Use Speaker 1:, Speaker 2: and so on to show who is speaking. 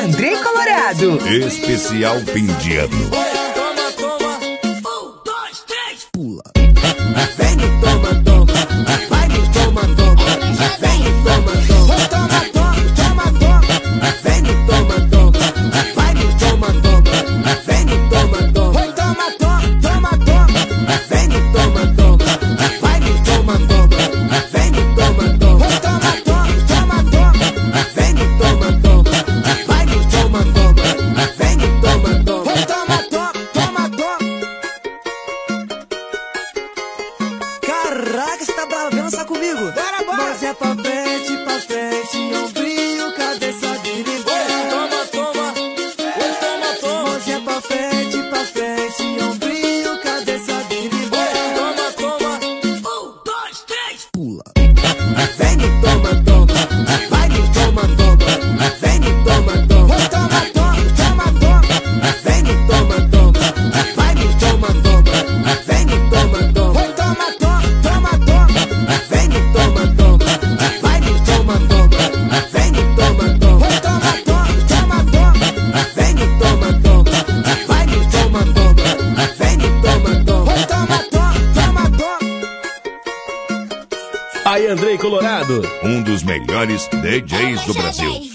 Speaker 1: Andrei Colorado.
Speaker 2: Especial fim de ano.
Speaker 3: Toma, toma. 1, 2, 3.
Speaker 4: Pula.
Speaker 3: Vem no toma, toma. Vai no toma, toma. Vem no toma, toma. Toma, toma, toma, toma. Vem no toma, toma. Vai no toma, toma. Vem no toma, toma. Toma, toma, toma, toma. Vem no toma, toma. Vai no toma, toma. Vem no toma, toma. Toma, toma, toma. Vem no toma, toma. Vai no toma, toma. Vem no toma, toma. Toma, toma, toma. Caraca, você tá bravo, vem lançar comigo. Bora, bora. Mas é pra frente, ombrinho, cabeça direita. Toma, toma, toma, toma. Mas é pra frente, ombrinho, cabeça direita. Toma, toma. 1, 2, 3.
Speaker 4: Pula.
Speaker 3: Vem no toma, toma. Vai no toma, toma. Vem no toma, toma. Toma, toma, toma. Vem no toma, toma. Vai no toma, toma. Vem no toma, toma. Toma, toma, toma. Vem no toma, toma. Vai no toma, toma. Vem no toma, toma. Toma, toma, toma. Vem no toma, toma. Vai no toma, toma. Vem no toma, toma. Toma, toma, toma.
Speaker 5: Aí, Andrei Colorado.
Speaker 2: Um dos melhores DJs do Brasil.